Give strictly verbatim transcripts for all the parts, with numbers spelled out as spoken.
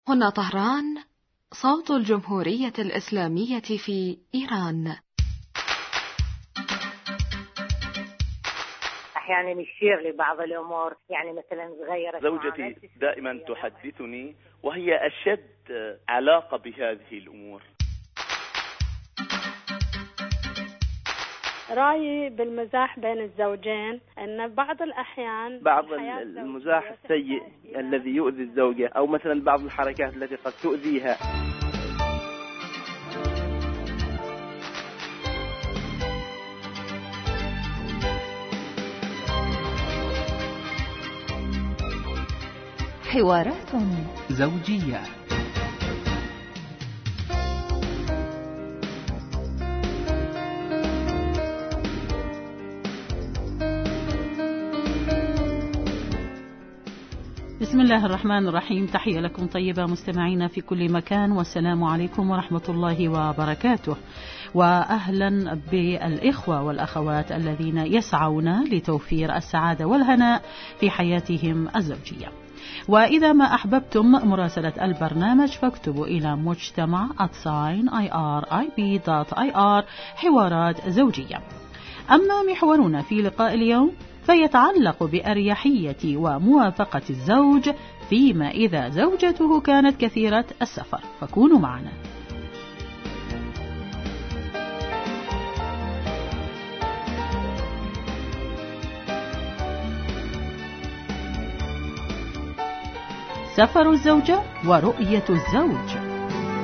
هنا طهران، صوت الجمهورية الإسلامية في إيران. أحيانا يشير لبعض الأمور، يعني مثلا صغيرة. زوجتي دائما تحدثني وهي أشد علاقة بهذه الأمور. رأيي بالمزاح بين الزوجين أن بعض الأحيان بعض المزاح السيء الذي يؤذي الزوجة، أو مثلا بعض الحركات التي قد تؤذيها. حوارات زوجية. بسم الله الرحمن الرحيم. تحية لكم طيبة مستمعينا في كل مكان، والسلام عليكم ورحمة الله وبركاته، وأهلا بالإخوة والأخوات الذين يسعون لتوفير السعادة والهناء في حياتهم الزوجية. وإذا ما أحببتم مراسلة البرنامج فاكتبوا إلى مجتمع آت ساين آي آر آي بي دوت آي آر حوارات زوجية. أما محورنا في لقاء اليوم فيتعلق بأريحية وموافقة الزوج فيما إذا زوجته كانت كثيرة السفر، فكونوا معنا. سفر الزوجة ورؤية الزوج.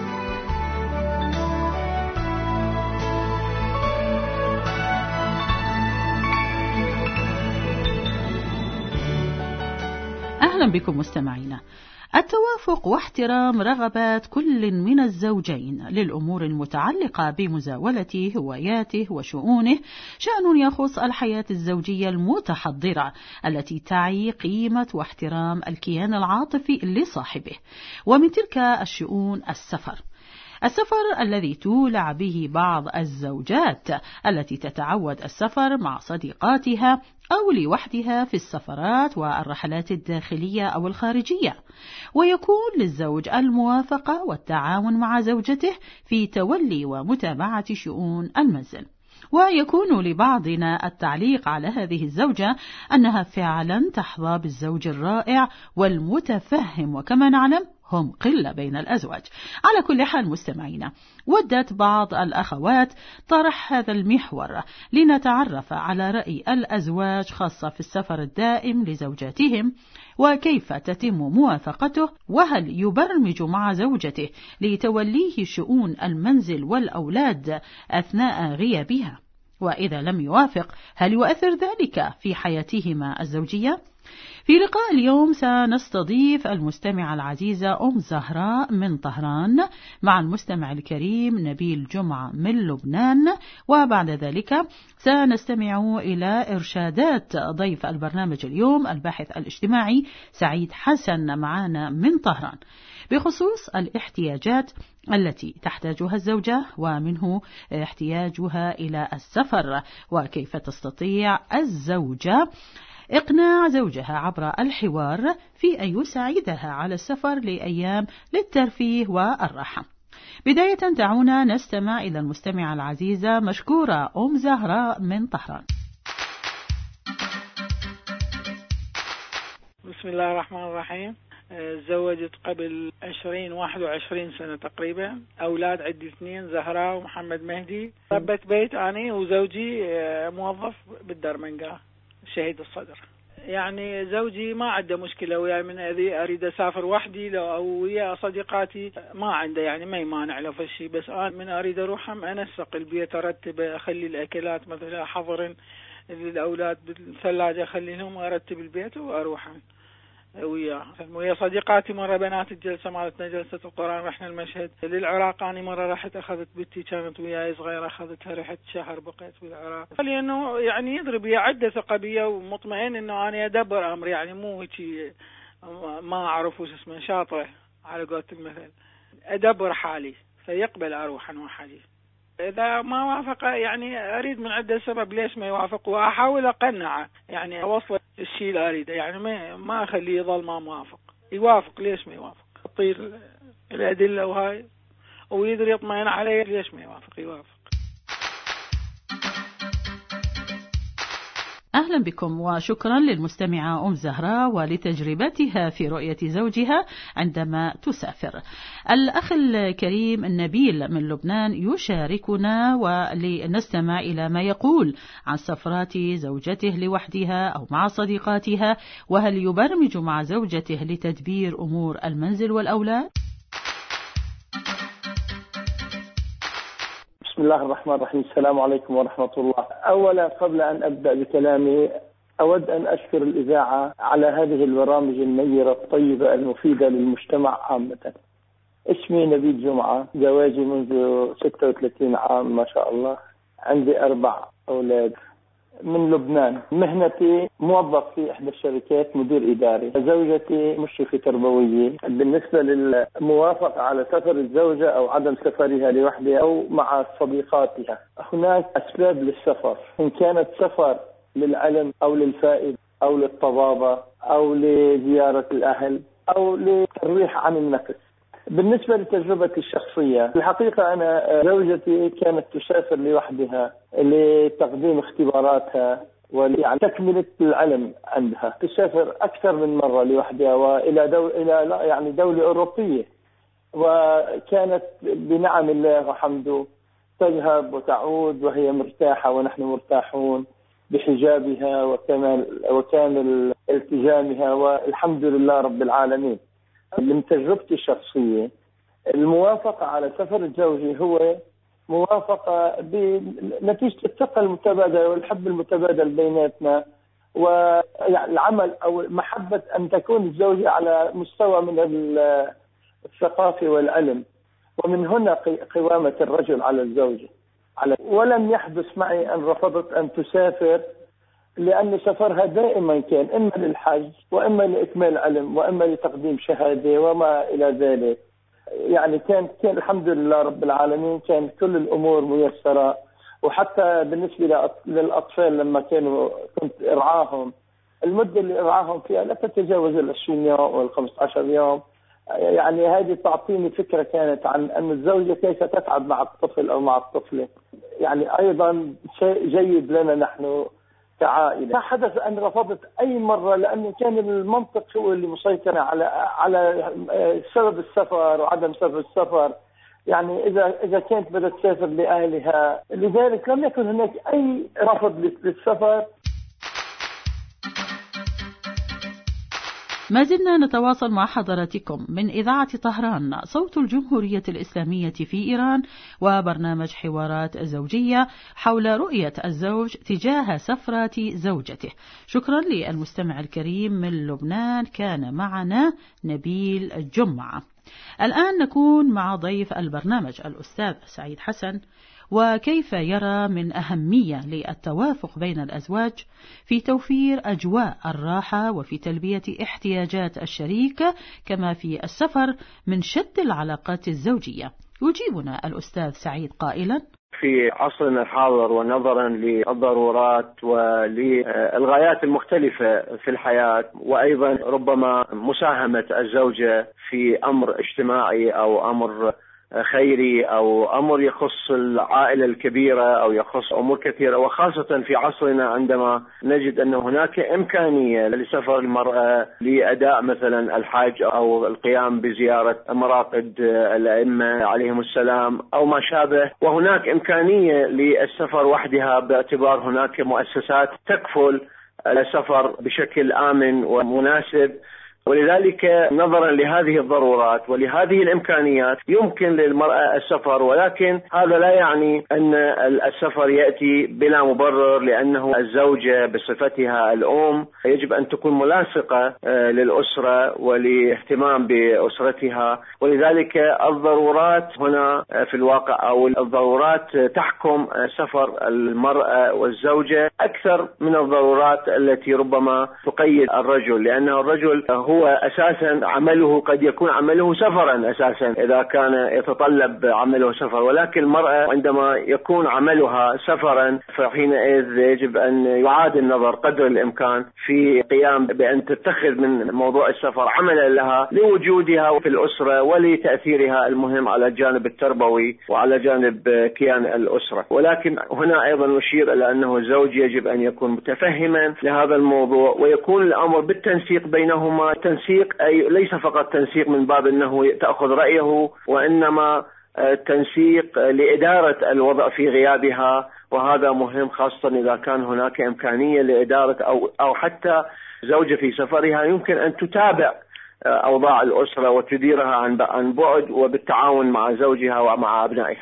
أهلا بكم مستمعينا. التوافق واحترام رغبات كل من الزوجين للأمور المتعلقة بمزاولة هواياته وشؤونه شأن يخص الحياة الزوجية المتحضرة التي تعي قيمة واحترام الكيان العاطفي لصاحبه. ومن تلك الشؤون السفر السفر الذي تولع به بعض الزوجات التي تتعود السفر مع صديقاتها أو لوحدها في السفرات والرحلات الداخلية أو الخارجية، ويكون للزوج الموافقة والتعاون مع زوجته في تولي ومتابعة شؤون المنزل. ويكون لبعضنا التعليق على هذه الزوجة أنها فعلا تحظى بالزوج الرائع والمتفهم، وكما نعلم هم قلة بين الأزواج. على كل حال مستمعينا، ودت بعض الأخوات طرح هذا المحور لنتعرف على رأي الأزواج خاصة في السفر الدائم لزوجاتهم، وكيف تتم موافقته، وهل يبرمج مع زوجته لتوليه شؤون المنزل والأولاد أثناء غيابها، وإذا لم يوافق هل يؤثر ذلك في حياتهما الزوجية؟ في لقاء اليوم سنستضيف المستمعة العزيزة أم زهراء من طهران مع المستمع الكريم نبيل جمعة من لبنان، وبعد ذلك سنستمع إلى إرشادات ضيف البرنامج اليوم الباحث الاجتماعي سعيد حسن معنا من طهران بخصوص الاحتياجات التي تحتاجها الزوجة، ومنه احتياجها إلى السفر، وكيف تستطيع الزوجة إقناع زوجها عبر الحوار في أن يساعدها على السفر لأيام للترفيه والراحة. بداية دعونا نستمع إلى المستمعة العزيزة مشكورة أم زهراء من طهران. بسم الله الرحمن الرحيم. تزوجت قبل عشرين واحد وعشرين سنة تقريبا. أولاد عندي اثنين، زهراء ومحمد مهدي. ربت بيت أنا وزوجي موظف بالدرمنقة شهيد الصدر. يعني زوجي ما عنده مشكلة ويا من أذي أريد أسافر وحدي لو أو ويا صديقاتي ما عنده، يعني ما يمانع له في شيء، بس أنا من أريد أروح هم أنسق البيت، أرتب، أخلي الأكلات مثلا حضر للأولاد بالثلاجة، أخلي لهم، أرتب البيت وأروح وياه. ويا صديقاتي مرة بنات الجلسة مالتنا جلسة القرآن رحنا المشهد للعراق. أنا مرة رحت أخذت بنتي كانت وياي صغيرة، أخذتها رحت شهر بقيت في العراق، لأنه يعني يضرب بي عدة ثقة بي ومطمئن إنه أنا أدبر أمري، يعني مو هيك ما أعرف وش اسمه شاطر على قولة المثل، أدبر حالي فيقبل أروح أنا وحالي. إذا ما وافق يعني أريد من عدة سبب ليش ما يوافق، وأحاول أقنعه، يعني أوصل الشيء اللي أريده، يعني ما ما أخليه يظل ما موافق، يوافق ليش ما يوافق. يعطيه الأدلة وهاي ويقدر يطمئن عليه. ليش ما يوافق؟ يوافق. أهلا بكم وشكرا للمستمعة أم زهراء ولتجربتها في رؤية زوجها عندما تسافر. الأخ الكريم النبيل من لبنان يشاركنا ولنستمع إلى ما يقول عن سفرات زوجته لوحدها أو مع صديقاتها، وهل يبرمج مع زوجته لتدبير أمور المنزل والأولاد؟ بسم الله الرحمن الرحيم. السلام عليكم ورحمة الله. أولا قبل أن أبدأ بكلامي أود أن أشكر الإذاعة على هذه البرامج النيرة الطيبة المفيدة للمجتمع عامة. اسمي نبيل جمعة، زواجي منذ ستة وثلاثين عام ما شاء الله، عندي أربع أولاد من لبنان. مهنتي موظف في إحدى الشركات، مدير إداري. زوجتي مشرفة تربوية. بالنسبة للموافقة على سفر الزوجة أو عدم سفرها لوحدها أو مع صديقاتها، هناك أسباب للسفر، إن كانت سفر للعلم أو للفائدة أو للطبابة أو لزيارة الأهل أو للتريح عن النفس. بالنسبة لتجربتي الشخصية، الحقيقة أنا زوجتي كانت تسافر لوحدها لتقديم اختباراتها ولتكملة العلم عندها. تسافر أكثر من مرة لوحدها وإلى دول إلى يعني دولة أوروبية، وكانت بنعم الله وحمده تذهب وتعود وهي مرتاحة ونحن مرتاحون بحجابها وكامل وكامل التزامها، والحمد لله رب العالمين. من تجربتي الشخصية، الموافقة على سفر الزوجي هو موافقة بنتيجة الثقة المتبادلة والحب المتبادل بيناتنا، والعمل أو محبة أن تكون الزوجة على مستوى من الثقافة والعلم، ومن هنا قوامة الرجل على الزوجة. ولم يحدث معي أن رفضت أن تسافر، لأن سفرها دائما كان إما للحج وإما لإكمال علم وإما لتقديم شهادة وما إلى ذلك. يعني كان كان الحمد لله رب العالمين كان كل الأمور ميسرة. وحتى بالنسبة للأطفال لما كانوا كنت أرعاهم، المدة اللي أرعاهم فيها لا تتجاوز العشرين يوم والخمسة عشر يوم. يعني هذه تعطيني فكرة كانت عن أن الزوجة كيف تتعب مع الطفل أو مع الطفلة. يعني أيضا شيء جيد لنا نحن كعائلة. ما حدث أن رفضت أي مرة، لأنه كان المنطق هو اللي مسيطر على على سبب السفر وعدم سبب السفر. يعني إذا إذا كانت بدها تسافر لأهلها، لذلك لم يكن هناك أي رفض للسفر. ما زلنا نتواصل مع حضراتكم من إذاعة طهران صوت الجمهورية الإسلامية في إيران، وبرنامج حوارات زوجية حول رؤية الزوج تجاه سفرات زوجته. شكرا للمستمع الكريم من لبنان، كان معنا نبيل الجمعة. الآن نكون مع ضيف البرنامج الأستاذ سعيد حسن، وكيف يرى من أهمية للتوافق بين الأزواج في توفير أجواء الراحة وفي تلبية احتياجات الشريك، كما في السفر من شد العلاقات الزوجية. يجيبنا الأستاذ سعيد قائلا: في عصرنا الحاضر ونظرا للضرورات وللغايات المختلفة في الحياة، وأيضا ربما مساهمة الزوجة في أمر اجتماعي أو أمر خيري أو أمر يخص العائلة الكبيرة أو يخص أمور كثيرة، وخاصة في عصرنا عندما نجد أن هناك إمكانية لسفر المرأة لأداء مثلا الحج أو القيام بزيارة مراقد الأئمة عليهم السلام أو ما شابه، وهناك إمكانية للسفر وحدها باعتبار هناك مؤسسات تكفل السفر بشكل آمن ومناسب. ولذلك نظرا لهذه الضرورات ولهذه الإمكانيات يمكن للمرأة السفر، ولكن هذا لا يعني أن السفر يأتي بلا مبرر، لأنه الزوجة بصفتها الأم يجب أن تكون ملاصقة للأسرة ولاهتمام بأسرتها. ولذلك الضرورات هنا في الواقع أو الضرورات تحكم سفر المرأة والزوجة أكثر من الضرورات التي ربما تقيد الرجل، لأن الرجل هو هو أساسا عمله قد يكون عمله سفرا أساسا إذا كان يتطلب عمله سفر، ولكن المرأة عندما يكون عملها سفرا فحينئذ يجب أن يعاد النظر قدر الإمكان في قيام بأن تتخذ من موضوع السفر عملا لها لوجودها في الأسرة ولتأثيرها المهم على الجانب التربوي وعلى جانب كيان الأسرة. ولكن هنا أيضا نشير إلى أنه الزوج يجب أن يكون متفهما لهذا الموضوع، ويكون الأمر بالتنسيق بينهما. تنسيق أي ليس فقط تنسيق من باب أنه تأخذ رأيه، وإنما تنسيق لإدارة الوضع في غيابها، وهذا مهم خاصة إذا كان هناك إمكانية لإدارة أو أو حتى زوجة في سفرها يمكن أن تتابع أوضاع الأسرة وتديرها عن بعد وبالتعاون مع زوجها ومع أبنائها.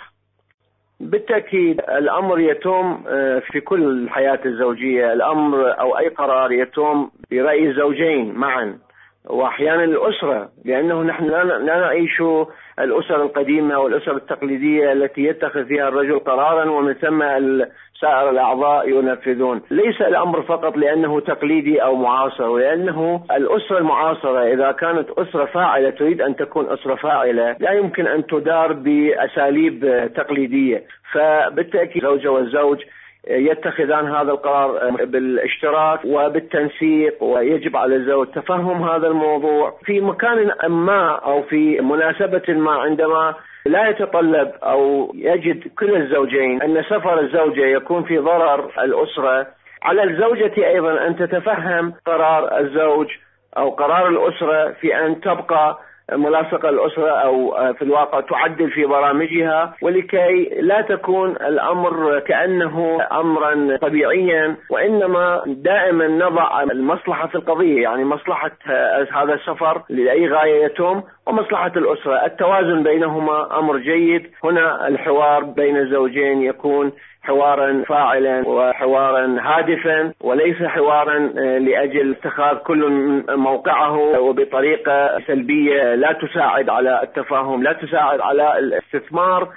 بالتأكيد الأمر يتم في كل الحياة الزوجية، الأمر أو أي قرار يتم برأي الزوجين معا، وأحيانا الأسرة، لأنه نحن لا نعيش الأسر القديمة والأسر التقليدية التي يتخذ فيها الرجل قرارا ومن ثم سائر الأعضاء ينفذون. ليس الأمر فقط لأنه تقليدي أو معاصر، لأنه الأسرة المعاصرة إذا كانت أسرة فاعلة تريد أن تكون أسرة فاعلة لا يمكن أن تدار بأساليب تقليدية. فبالتأكيد الزوجة والزوج يتخذان هذا القرار بالاشتراك وبالتنسيق، ويجب على الزوج تفهم هذا الموضوع في مكان ما أو في مناسبة ما عندما لا يتطلب أو يجد كل الزوجين أن سفر الزوجة يكون في ضرر الأسرة. على الزوجة أيضا أن تتفهم قرار الزوج أو قرار الأسرة في أن تبقى ملاصقة الأسرة أو في الواقع تعدل في برامجها، ولكي لا تكون الأمر كأنه أمرا طبيعيا، وإنما دائما نضع المصلحة في القضية، يعني مصلحة هذا السفر لأي غاية يتم ومصلحة الأسرة، التوازن بينهما أمر جيد. هنا الحوار بين الزوجين يكون حوارا فاعلا وحوارا هادفا، وليس حوارا لأجل اتخاذ كل موقعه وبطريقة سلبية لا تساعد على التفاهم، لا تساعد على الاستثمار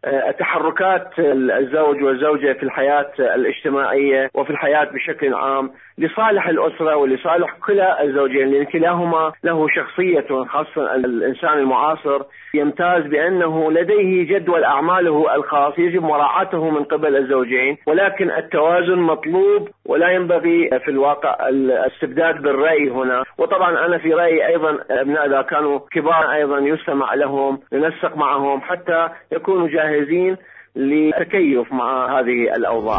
تحركات الزوج والزوجة في الحياة الاجتماعية وفي الحياة بشكل عام لصالح الأسرة ولصالح كلا الزوجين، لأن كلاهما له شخصية، خاصة الإنسان المعاصر يمتاز بأنه لديه جدول أعماله الخاص يجب مراعاته من قبل الزوجين، ولكن التوازن مطلوب ولا ينبغي في الواقع الاستبداد بالرأي هنا. وطبعا أنا في رأيي أيضا أبناء إذا كانوا كبار أيضا يستمع لهم، ننسق معهم حتى يكونوا جاهزين للتكيف مع هذه الأوضاع.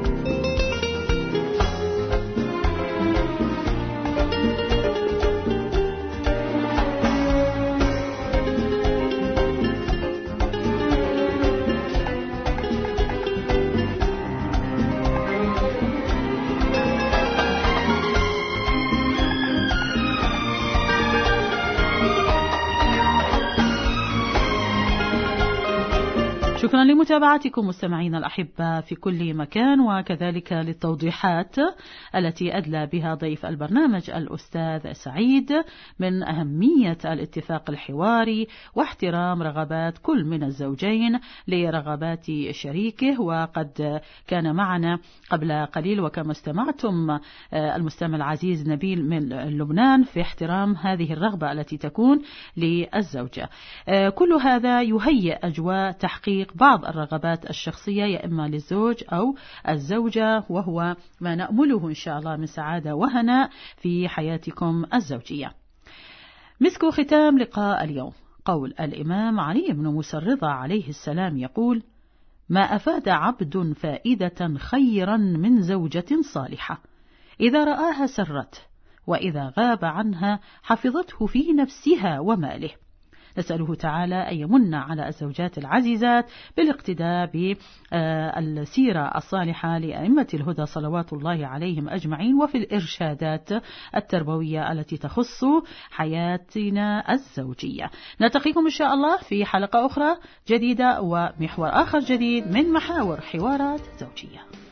شكرا لمتابعتكم مستمعينا الأحبة في كل مكان، وكذلك للتوضيحات التي أدلى بها ضيف البرنامج الأستاذ سعيد من أهمية الاتفاق الحواري واحترام رغبات كل من الزوجين لرغبات شريكه. وقد كان معنا قبل قليل وكما استمعتم المستمع العزيز نبيل من لبنان في احترام هذه الرغبة التي تكون للزوجة. كل هذا يهيئ أجواء تحقيق بعض الرغبات الشخصية يا إما للزوج أو الزوجة، وهو ما نأمله إن شاء الله من سعادة وهناء في حياتكم الزوجية. مسك ختام لقاء اليوم قول الإمام علي بن موسى الرضا عليه السلام يقول: ما أفاد عبد فائدة خيرا من زوجة صالحة، إذا رآها سرته، وإذا غاب عنها حفظته في نفسها وماله. نسأله تعالى أن يمن على الزوجات العزيزات بالاقتداء بالسيرة الصالحة لأئمة الهدى صلوات الله عليهم أجمعين، وفي الإرشادات التربوية التي تخص حياتنا الزوجية. نلتقيكم إن شاء الله في حلقة أخرى جديدة ومحور آخر جديد من محاور حوارات زوجية.